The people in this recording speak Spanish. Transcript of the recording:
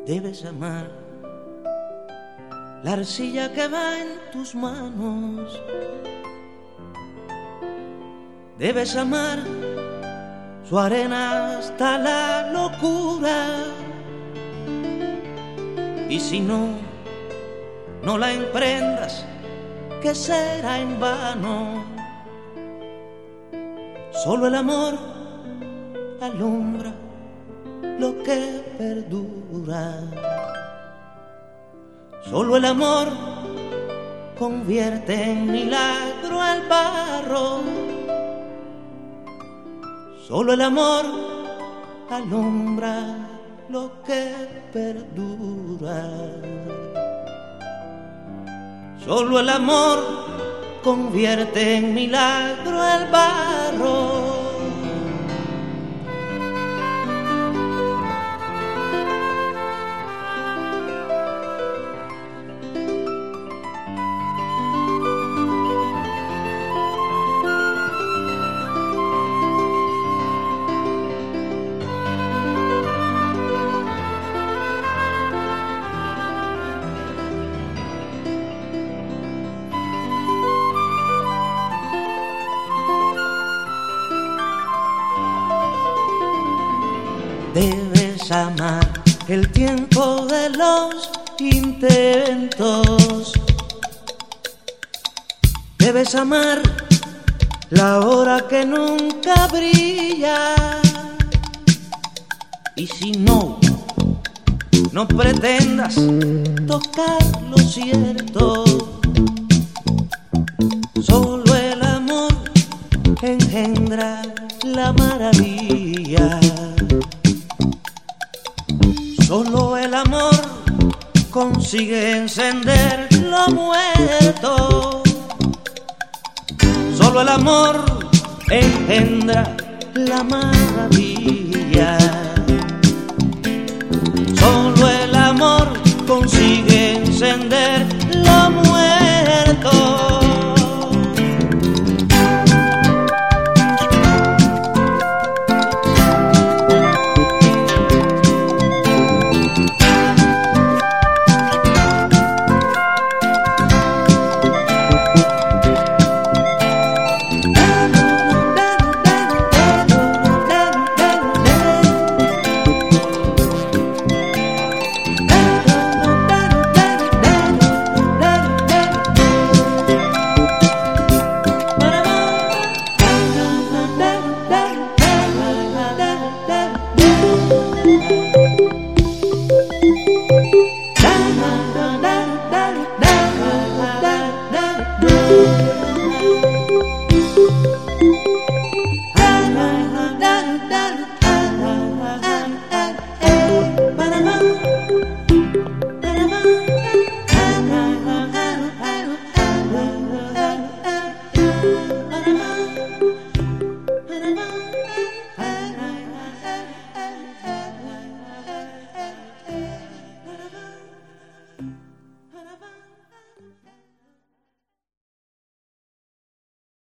Debes amar la arcilla que va en tus manos. Debes amar su arena hasta la locura. Y si no, no la emprendas, que será en vano. Solo el amor alumbra lo que perdura. Solo el amor convierte en milagro el barro. Solo el amor alumbra lo que perdura. Solo el amor convierte en milagro el barro. Debes amar el tiempo de los intentos. Debes amar la hora que nunca brilla. Y si no, no pretendas tocar lo cierto. Solo el amor engendra la maravilla. Solo el amor consigue encender lo muerto. Solo el amor engendra la maravilla. Solo el amor consigue encender lo muerto.